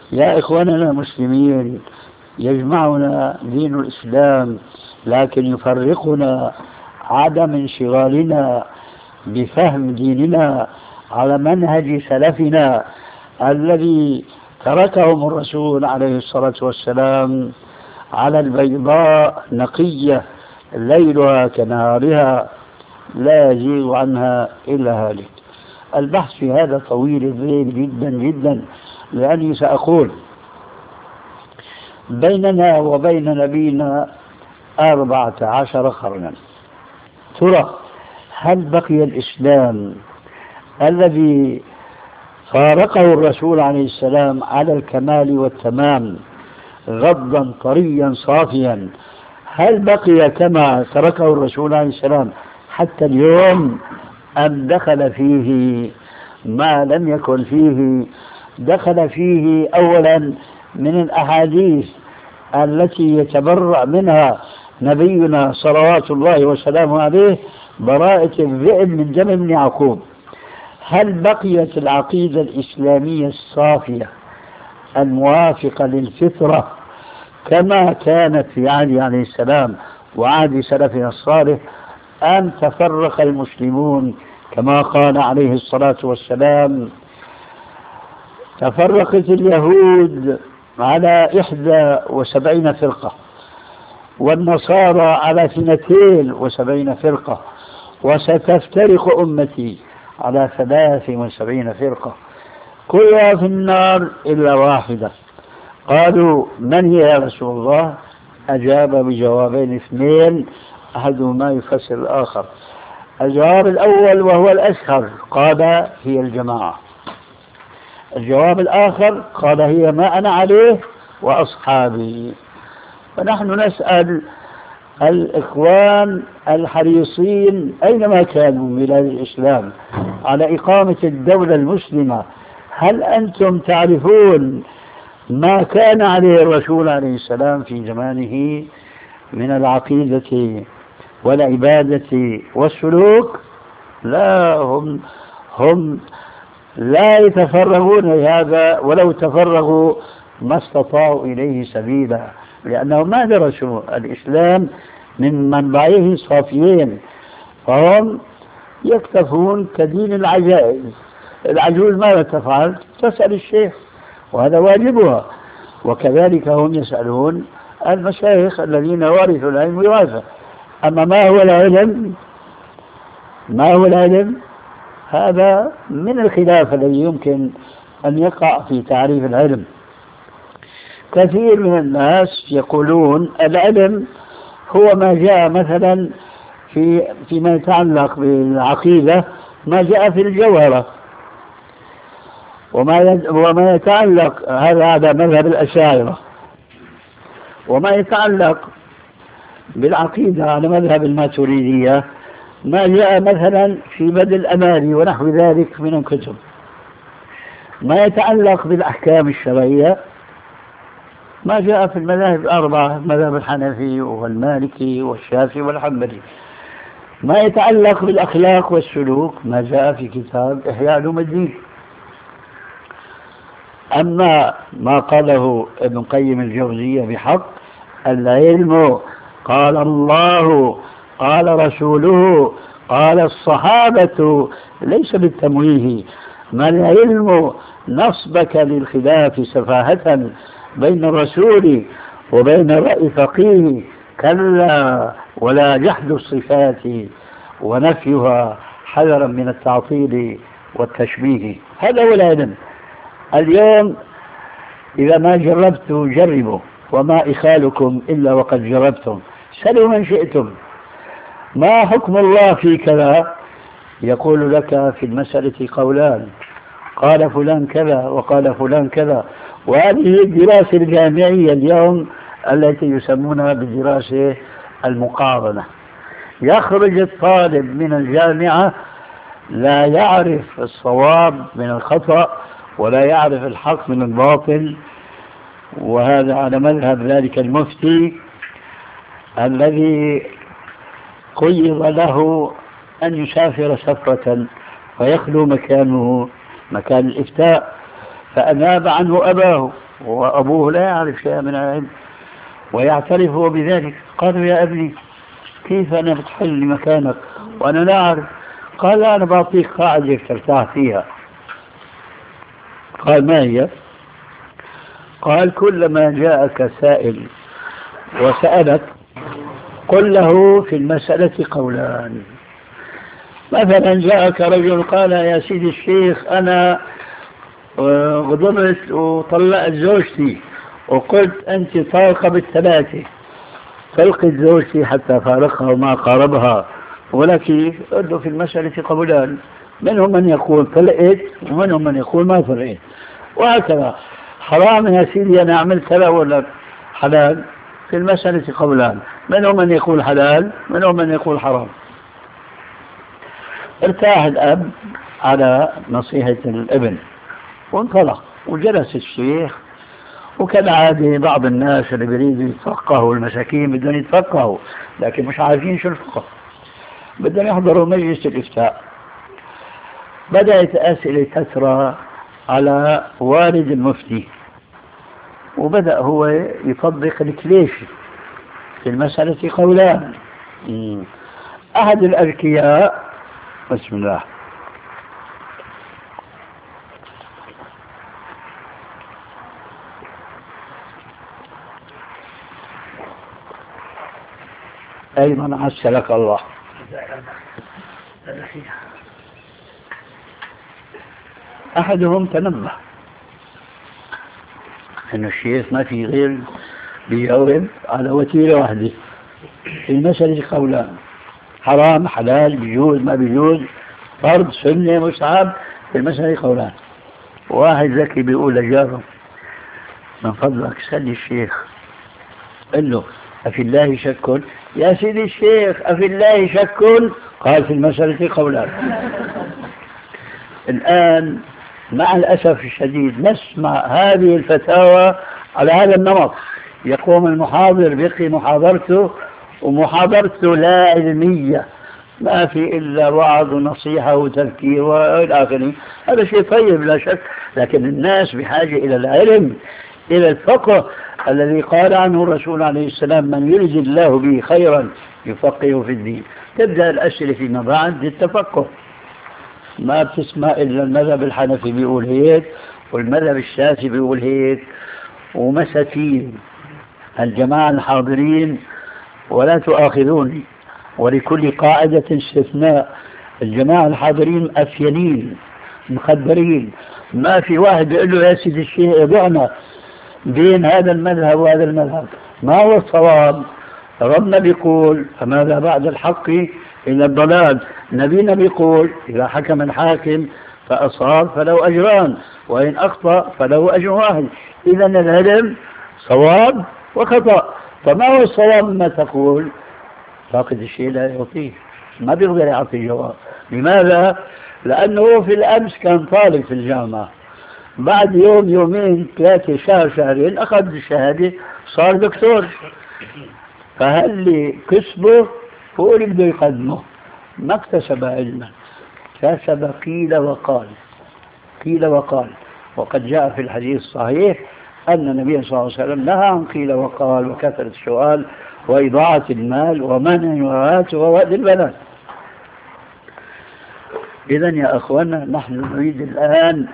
يا إخواننا المسلمين، يجمعنا دين الإسلام، لكن يفرقنا عدم انشغالنا بفهم ديننا على منهج سلفنا الذي تركهم الرسول عليه الصلاة والسلام على البيضاء نقية ليلها كنهارها لا يزيغ عنها إلا هالك. البحث في هذا طويل الليل جدا جدا، لأني سأقول بيننا وبين نبينا 14 قرنا. ترى هل بقي الإسلام الذي فارقه الرسول عليه السلام على الكمال والتمام غضا طريا صافيا، هل بقي كما تركه الرسول عليه السلام حتى اليوم، أم دخل فيه ما لم يكن فيه؟ دخل فيه أولا من الأحاديث التي يتبرأ منها نبينا صلوات الله وسلامه عليه براءة الذئب من دم ابن يعقوب. هل بقيت العقيدة الإسلامية الصافية الموافقة للفطرة كما كانت في عهد عليه السلام وعهد سلفنا الصالح، أم تفرق المسلمون كما قال عليه الصلاة والسلام تفرقت اليهود على 71 فرقة، والنصارى على 72 فرقة، وستفترق أمتي على 73 فرقة، كلها في النار إلا واحدة. قالوا من هي يا رسول الله؟ أجاب بجوابين اثنين أحدهما يفسر الآخر. الجواب الأول وهو الأشهر قال هي الجماعة، الجواب الآخر قال هي ما أنا عليه وأصحابي. فنحن نسأل الإخوان الحريصين أينما كانوا من بلاد الإسلام على إقامة الدولة المسلمة، هل أنتم تعرفون ما كان عليه الرسول عليه السلام في زمانه من العقيدة والعبادة والسلوك؟ لا، هم لا يتفرغون لهذا، ولو تفرغوا ما استطاعوا إليه سبيلا، لأنهم ما درسوا الإسلام من منبعه صافيين، فهم يكتفون كدين العجائز. العجوز ماذا تفعل؟ تسأل الشيخ، وهذا واجبها. وكذلك هم يسألون المشايخ الذين ورثوا العلم وراثة. أما ما هو العلم؟ ما هو العلم؟ هذا من الخلاف الذي يمكن أن يقع في تعريف العلم. كثير من الناس يقولون العلم هو ما جاء مثلا فيما يتعلق بالعقيدة، ما جاء في الجوهرة، وما يتعلق هذا مذهب الأشاعرة، وما يتعلق بالعقيدة على مذهب الماتريدية ما جاء مثلا في بدء الأمالي ونحو ذلك من الكتب. ما يتعلق بالأحكام الشرعية ما جاء في المذاهب الأربعة، المذهب الحنفي والمالكي والشافعي والحنبلي. ما يتعلق بالأخلاق والسلوك ما جاء في كتاب إحياء علوم الدين. أما ما قاله ابن قيم الجوزية بحق، العلم قال الله قال رسوله قال الصحابة، ليس بالتمويه. ما العلم نصبك للخلاف سفاهة بين الرسول وبين رأي فقيه، كلا ولا جحد الصفات ونفيها حذرا من التعطيل والتشبيه. هذا هو العلم. اليوم إذا ما جربت جربوا، وما إخالكم إلا وقد جربتم، سلوا من شئتم. ما حكم الله في كذا؟ يقول لك في المسألة قولان، قال فلان كذا وقال فلان كذا. وهذه الدراسة الجامعية اليوم التي يسمونها بالدراسة المقارنة. يخرج الطالب من الجامعة لا يعرف الصواب من الخطأ ولا يعرف الحق من الباطل، وهذا على مذهب ذلك المفتي الذي قيض له أن يسافر سفرة ويخلو مكانه مكان الإفتاء، فأناب عنه أباه وأبوه لا يعرف شيئا من العلم ويعترف هو بذلك. قالوا يا ابني كيف أنا بتحل مكانك وأنا لا أعرف؟ قال لا، أنا بعطيك قاعدة ترتاح فيها. قال ما هي؟ قال كلما جاءك سائل وسألك قل له في المسألة قولان. مثلا جاءك رجل قال يا سيدي الشيخ أنا غضبت وطلقت زوجتي وقلت أنت طالقة بالثلاثة، طلقت زوجتي حتى فارقها وما قاربها، ولكن له في المسألة قولان، منهم من يقول طلقت ومنهم من يقول ما طلقت، وهكذا. حرام يا سيدي أنا عملت كذا ولا حلال؟ في المسألة قولان، منهم من يقول حلال منهم من يقول حرام. ارتاح الأب على نصيحة الابن وانطلق، وجلس الشيخ، وكالعادة بعض الناس اللي بيريدوا يتفقهوا، المساكين بدهم يتفقهوا لكن مش عارفين شو الفقه، بدهم يحضروا مجلس الإفتاء. بدأت أسئلة تترى على والد المفتي، وبدأ هو يطبق الكليشي في المسألة قولان. أحد الأذكياء، بسم الله، أيضا عسلك الله، أحدهم تنبه أن الشيخ ما في غير بيجاوب على وتيرة واحدة في المسألة قولان، حرام حلال بيجوز ما بيجوز فرض سنة مستحب، في المسألة قولان. واحد ذكي بيقول لجاره من فضلك سأل الشيخ قال له أفي الله شك؟ يا سيدي الشيخ أفي الله شك؟ قال في المسألة قولان. الآن مع الأسف الشديد نسمع هذه الفتاوى على هذا النمط، يقوم المحاضر بيقي محاضرته ومحاضرته لا علمية، ما في إلا وعظ ونصيحة وتذكير وإلى آخره. هذا شيء طيب لا شك، لكن الناس بحاجة إلى العلم، إلى الفقه الذي قال عنه الرسول عليه السلام من يرد الله به خيرا يفقهه في الدين. تبدأ الأسئلة فيما بعد للتفقه، ما بتسمع إلا المذهب الحنفي بيقول هيك والمذهب الشافعي بيقول هيك، ومساكين الجماعة الحاضرين ولا تؤاخذوني، ولكل قاعدة استثناء، الجماعة الحاضرين أفينين مخدرين، ما في واحد بيقول له يا سيدي الشيخ ادعنا بين هذا المذهب وهذا المذهب، ما هو الصواب؟ ربنا بيقول فماذا بعد الحق إلى الضلال، نبينا بيقول إذا حكم الحاكم فأصاب فله أجران وإن أخطأ فله أجر واحد. إذا العلم صواب وخطأ، فما هو الصواب ما تقول؟ فاقد الشيء لا يعطيه، ما بيقدر يعطي جواب. لماذا؟ لأنه في الأمس كان طالب في الجامعة، بعد يوم يومين ثلاثة شهر شهرين أخذ الشهادة صار دكتور، فهل كسبه هو اللي بده يقدمه، ما اكتسب علما، اكتسب قيل وقال. قيل وقال، وقد جاء في الحديث الصحيح أن النبي صلى الله عليه وسلم نهى عن قيل وقال وكثرة السؤال وإضاعة المال ومنع الوهات ووأد البنات. إذن يا أخوانا نحن نريد الآن